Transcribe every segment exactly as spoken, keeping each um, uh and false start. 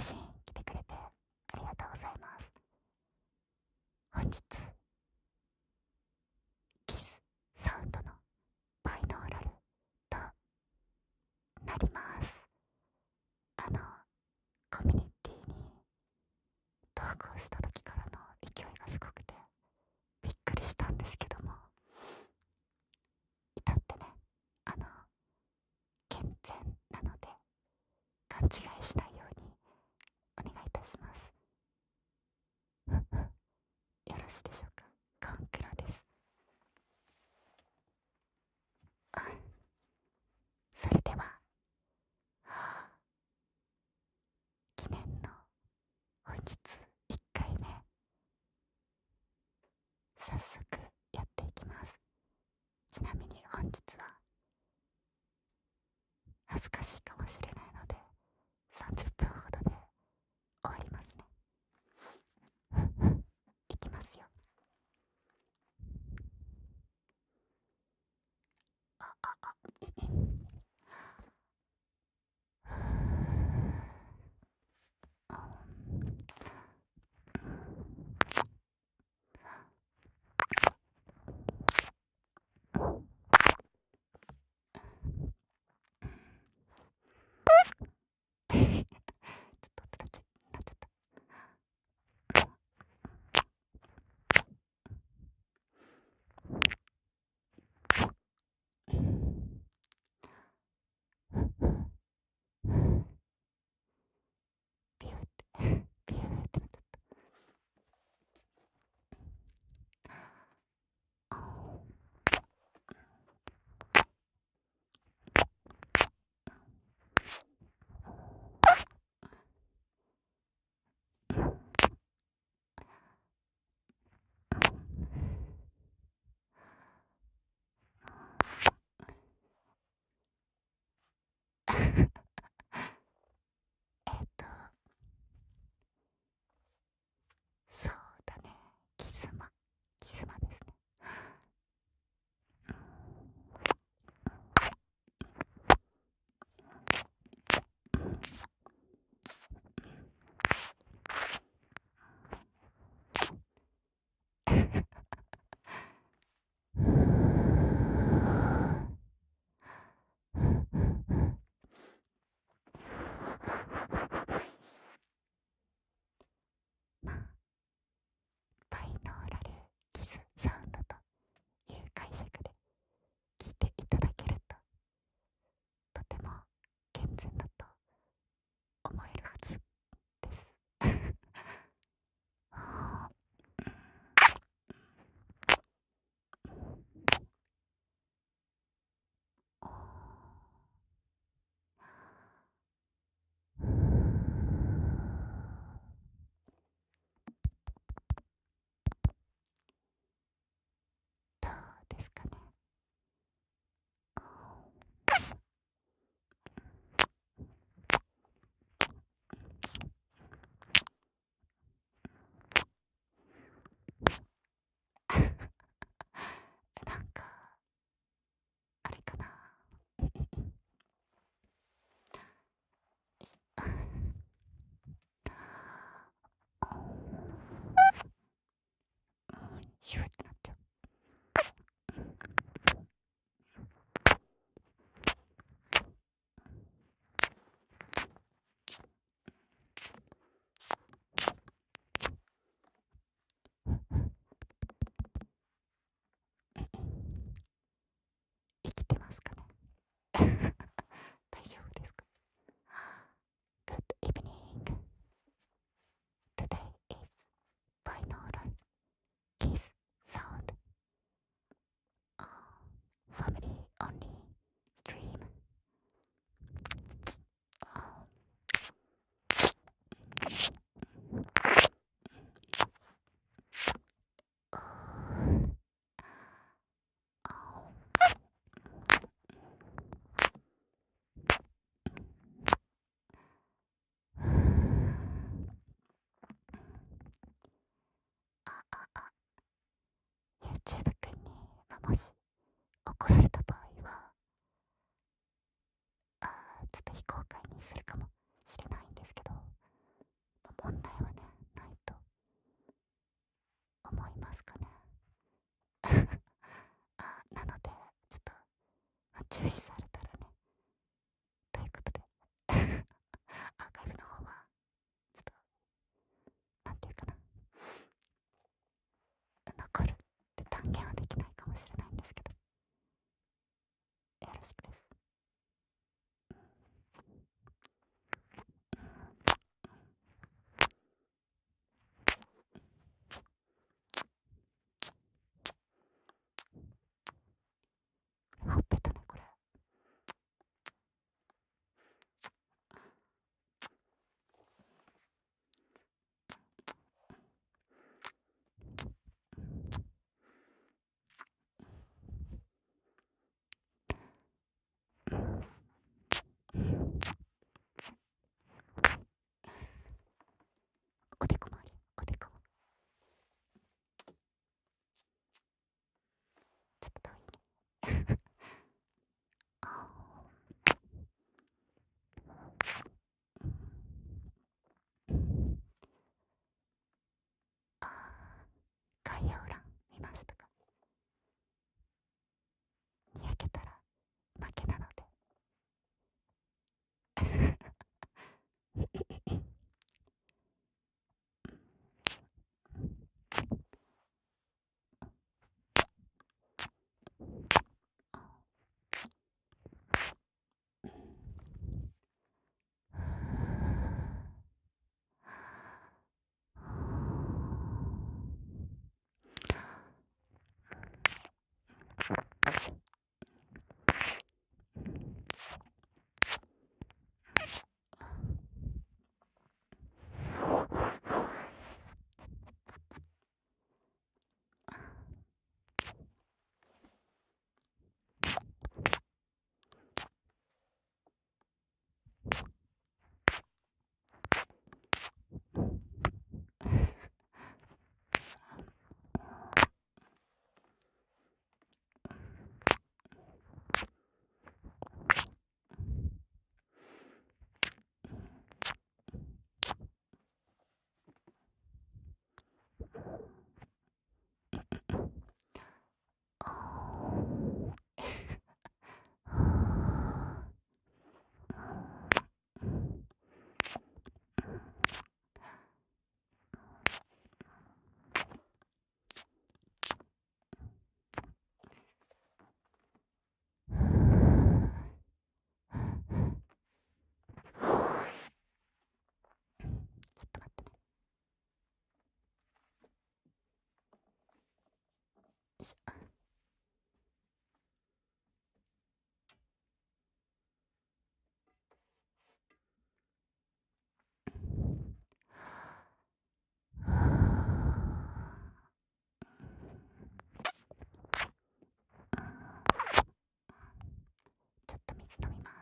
信来てくれてありがとうございます。本日キスサウンドのバイノーラルとなります。あのコミュニティに投稿した時からの勢いがすごくてびっくりしたんですけども、至ってね、あの健全なので勘違いしないようにお願いいたします。よろしいでしょうか。ガンクラです。それでは記念の本日いっかいめ、早速やっていきます。ちなみに本日は恥ずかしいかもしれないのでさんじゅっぷんほどで終わりますね。いきますよ。あああちょっと音立ちなっちゃった。ビューってビューってなっちゃった。えっとそうだね、キスマキスマですね。まあバイノーラルキスサウンドという解釈で聞いていただけるととても健全だと思えるはずです。どうですかね。なんかあれかな。シューってなっちゃう。生きてますかね。大丈夫ですか。 Good evening. Today is binaural kiss sound. Uh, family only stream. Uh, YouTube 君に、まあ、もし怒られた場合はあちょっと非公開にするかもしれないんですけど、 問題はねないと思いますかね。あ、なのでちょっと、まあ、注意されたらね、ということでアーカイブの方はちょっとなんていうかな、残るって断言はできないかもしれないんですけど、よろしくです。ほっぺたねこれ。おでこ周り、おでこちょっと遠いね。ああ、概要欄見ましたか？にやけたら負けなのでちょっと待ってね。よいしょ。ちょっと水飲みます。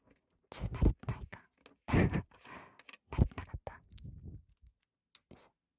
ちょ慣れてないか慣れてなかった。よいしょ。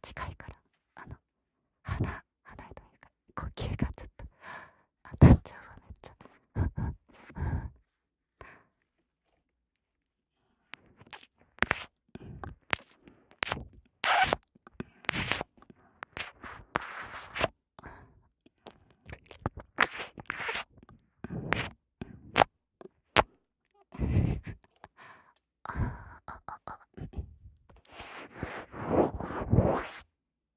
近いから、あの鼻鼻というか呼吸がちょっと当たっちゃうわ、めっちゃ。ああああ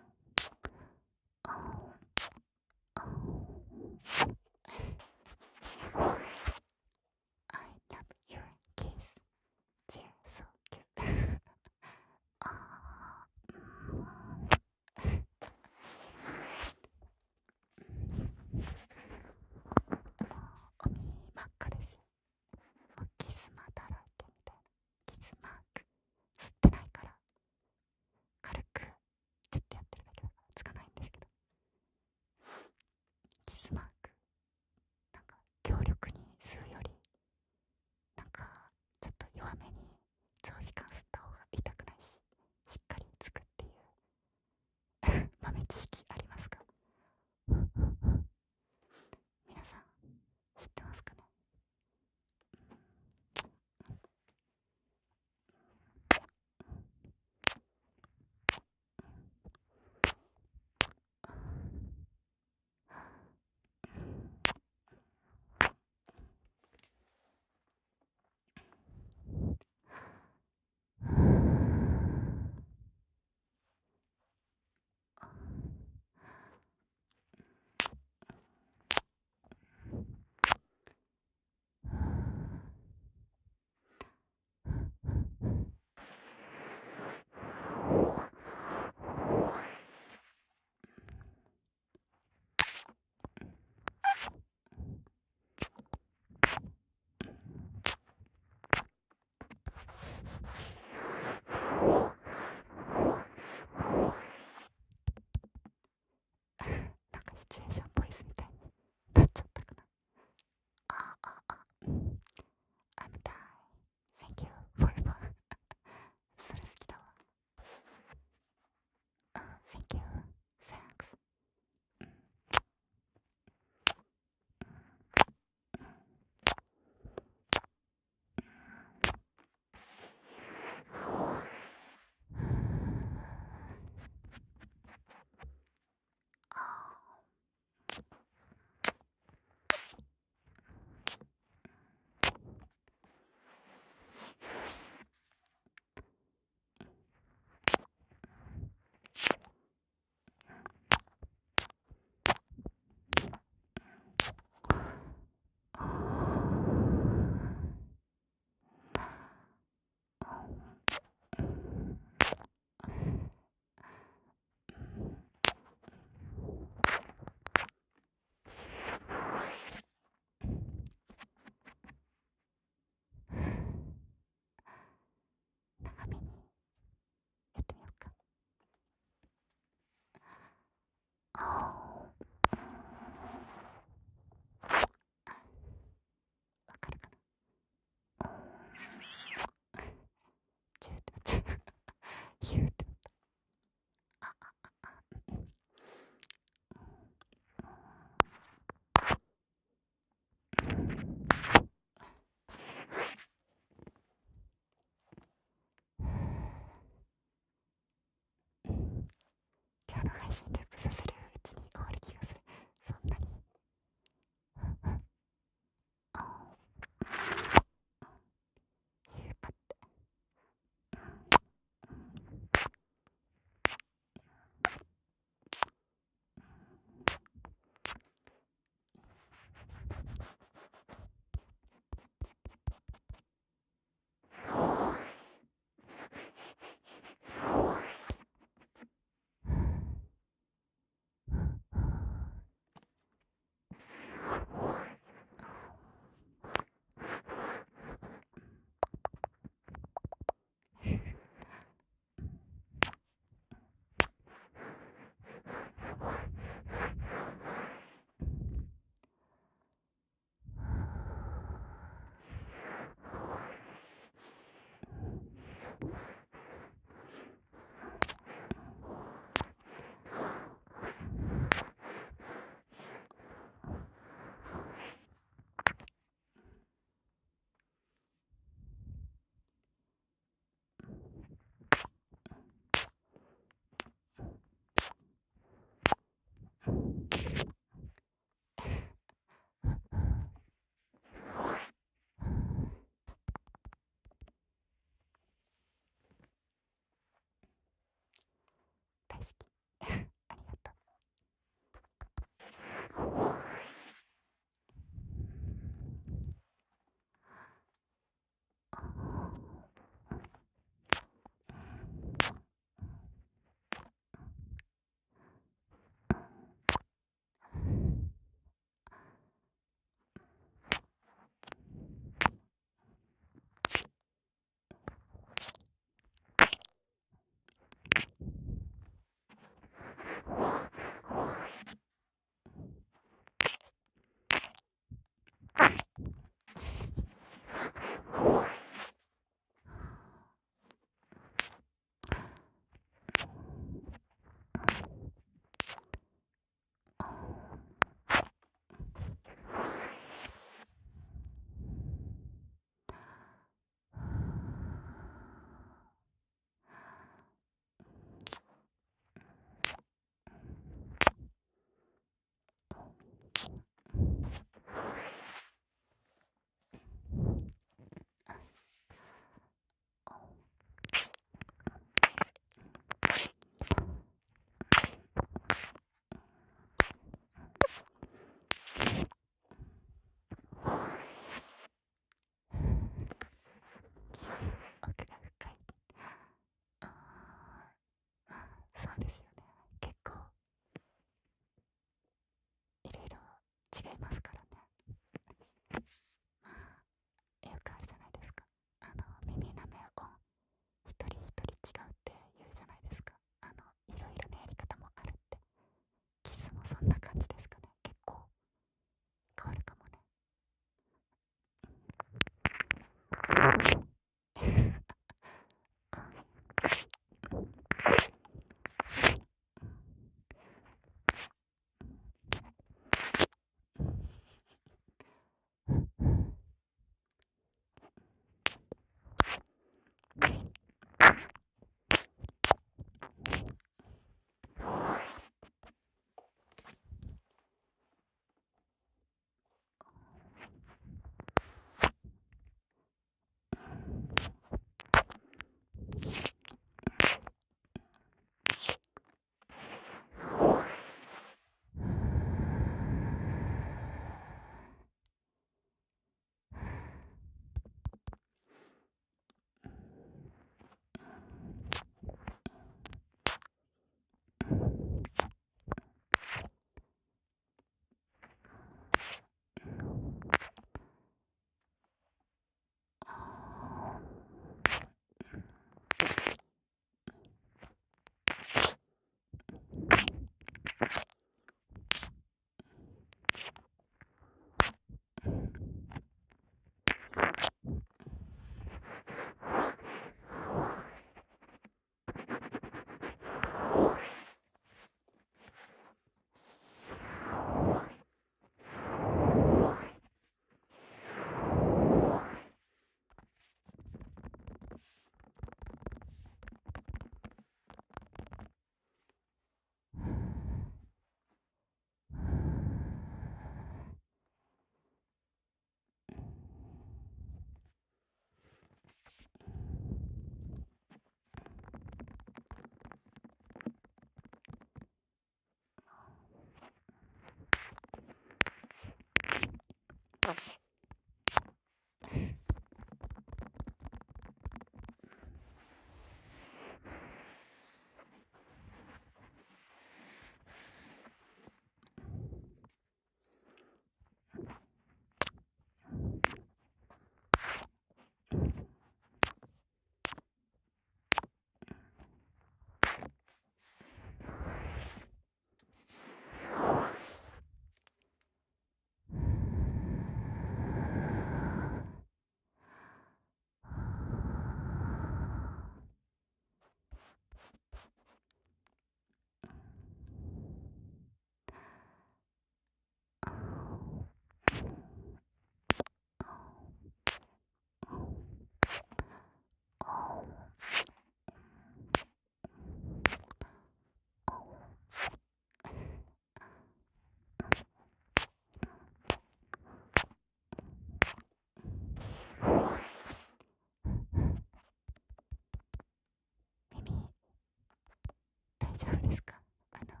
大丈夫ですか？あの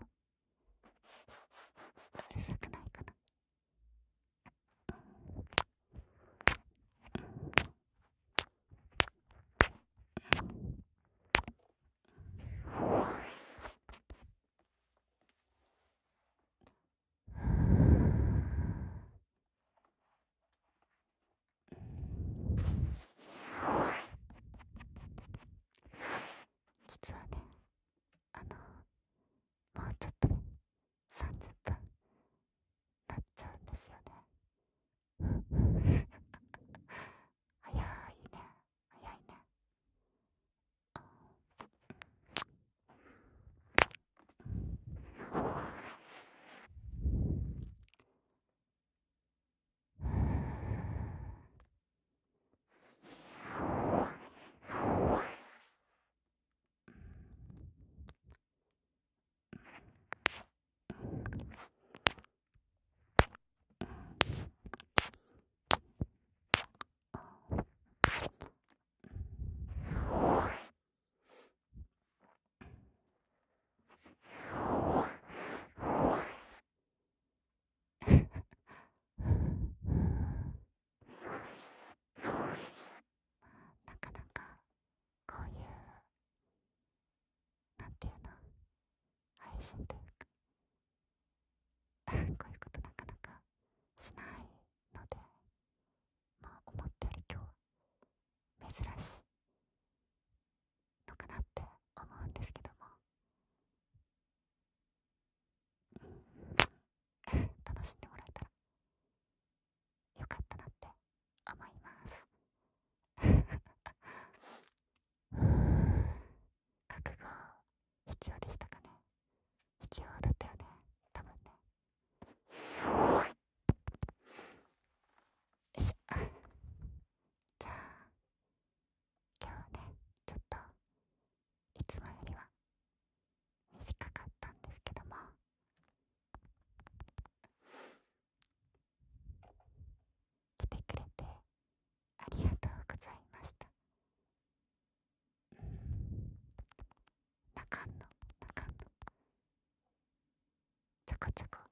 うるさくないかな？実はね、あのもうちょっとでさんじゅっぷん経っちゃうんですよね。早いね、早いね。なかなかこういう、なんていうの、配信というかこういうことなかなかしないので、まあ思ったより今日は珍しいのかなって思うんですけども、楽しんでもらえたらよかったなって思います。覚悟必要でしたかね？必要だったよね、多分ね。よいしょ。じゃあ今日はね、ちょっといつもよりは短かったんですけども、来てくれてありがとうございました。なかんのなかんのちょこちょこ